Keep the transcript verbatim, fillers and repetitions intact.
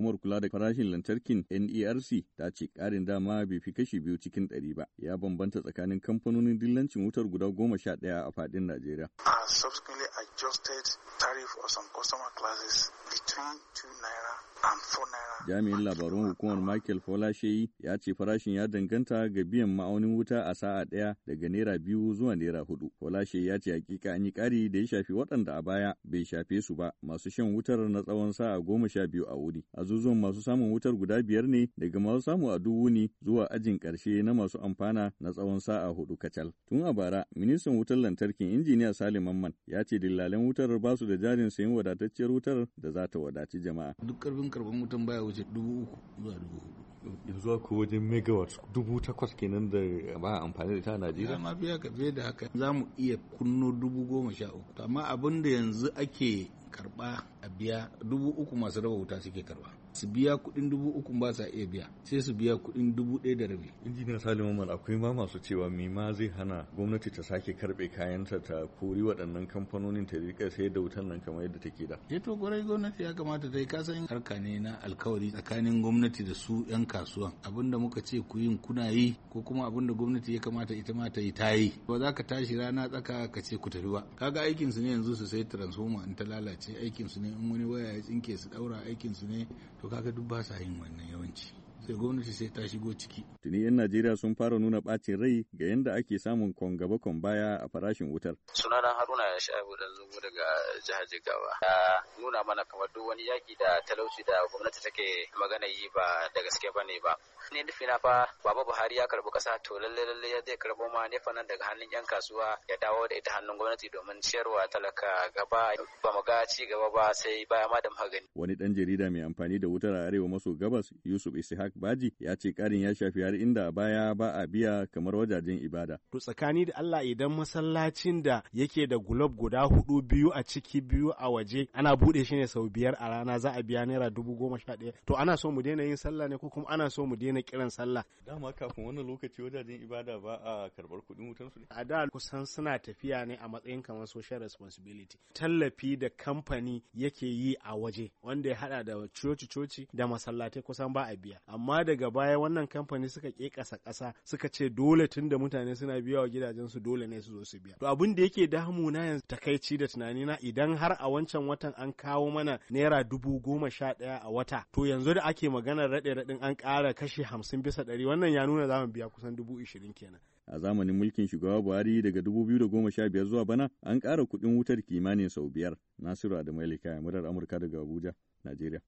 Hukumar kula da farashin lantarkin N E R C ta ce ƙarin dama bai fi kashi biyu cikin ɗari ba. Ya bambanta tsakanin kamfanonin dillancin wutar guda goma sha ɗaya a faɗin Najeriya. Uh, subsequently adjusted tariff for some customer classes between two naira and four naira. Jami'in labarun hukumar Michael Folasheyi ya ce farashin ya danganta ga biyan ma'aunin wuta a sa'a ɗaya daga naira biyu zuwa naira hudu. Folasheyi ya ce hakika an yi ƙari da ya shafi waɗanda a baya bai shafe su ba, masu shan wutar na tsawon sa'a goma sha biyu a wuni. Azuzuwan masu samun wutar guda biyar ne daga masu samu a duk wuni zuwa ajin ƙarshe na masu amfana na tsawon sa'a hudu kacal. Tun a bara, ministan wutar lantarkin injiniya Salim Mamman ya ce dillalan wutar ba su da jarin sayan wadatacciyar wutar da za ta wadaci jama'a. Duk karfin karban wutan baya wuce dubu uku zuwa dubu hudu. Yanzu ko wajen megawatt dubu takwas kenan da ba amfani da ita a Najeriya. Ma fiye ka fiye da haka za mu iya kunno dubu goma sha uku. Amma abin da yanzu ake karba a biya dubu uku masu raba wuta suke karba. Su biya kuɗin dubu uku ba sa iya biya sai su biya kuɗin dubu ɗaya da rabi. Injiniya Salim Mamman akwai ma masu cewa me ma zai hana gwamnati ta sake karɓe kayanta ta kori waɗannan kamfanonin ta rika sayar da wutan nan kamar yadda take da. Eh to gwarai gwamnati ya kamata ta yi kasan harka ne na alkawari tsakanin gwamnati da su 'yan kasuwan. Abinda muka ce ku yin kuna yi ko kuma abinda gwamnati ya kamata ita ma ta yi ta yi. Ba za ka tashi rana tsaka ka ce ku tafi ba. Kaga aikin su ne yanzu su sai transformer in ta lalace, aikin su ne in wani waya ya tsinke su daura, aikin su ne to kaga duk ba sa yin wannan yawanci. Sai gwamnati sai ta shigo ciki. Tuni 'yan Najeriya sun fara nuna ɓacin rai ga yadda ake samun kwan gaba kwan baya a farashin wutar. Sunana Haruna ya sha da zubo daga jihar Jigawa. Ya nuna mana kamar duk wani yaki da talauci da gwamnati take magana yi ba da gaske ba ne ba. Ni nufi na fa Baba Buhari ya karbi kasa to lalle lalle ya zai karbo ma nefa nan daga hannun 'yan kasuwa ya dawo da ita hannun gwamnati domin ciyarwa talaka gaba ba mu ga ci gaba ba sai baya ma da magani. Wani ɗan jarida mai amfani da wutar a arewa maso gabas Yusuf Ishaq Baji ya ce ƙarin ya shafi har inda a baya ba a biya kamar wajajen ibada. To tsakani da Allah idan masallacin da yake da gulob guda hudu biyu a ciki biyu a waje ana buɗe shi ne sau biyar a rana za a biya naira dubu goma sha ɗaya. To ana so mu daina yin sallah ne ko kuma ana so mu daina kiran sallah. Dama kafin wannan lokaci wajajen ibada ba a karɓar kuɗin wutar su ne. A da kusan suna tafiya ne a matsayin kamar social responsibility. Tallafi da kamfani yake yi a waje wanda ya haɗa da coci-coci da masallatai kusan ba a biya. Amma daga baya wannan kamfani suka ke ƙasa ƙasa suka ce dole tun da mutane suna biya wa gidajensu dole ne su zo su biya. To abin da yake damu na yanzu takaici da tunani na idan har a wancan watan an kawo mana naira dubu goma sha ɗaya a wata to yanzu da ake maganar raɗe raɗin an ƙara kashi hamsin bisa ɗari wannan ya nuna za mu biya kusan dubu ishirin kenan. A zamanin mulkin shugaba Buhari daga dubu biyu da goma sha biyar zuwa bana an ƙara kuɗin wutar kimanin sau biyar. Nasiru Adamu Elika, murar Amurka daga Abuja, Najeriya.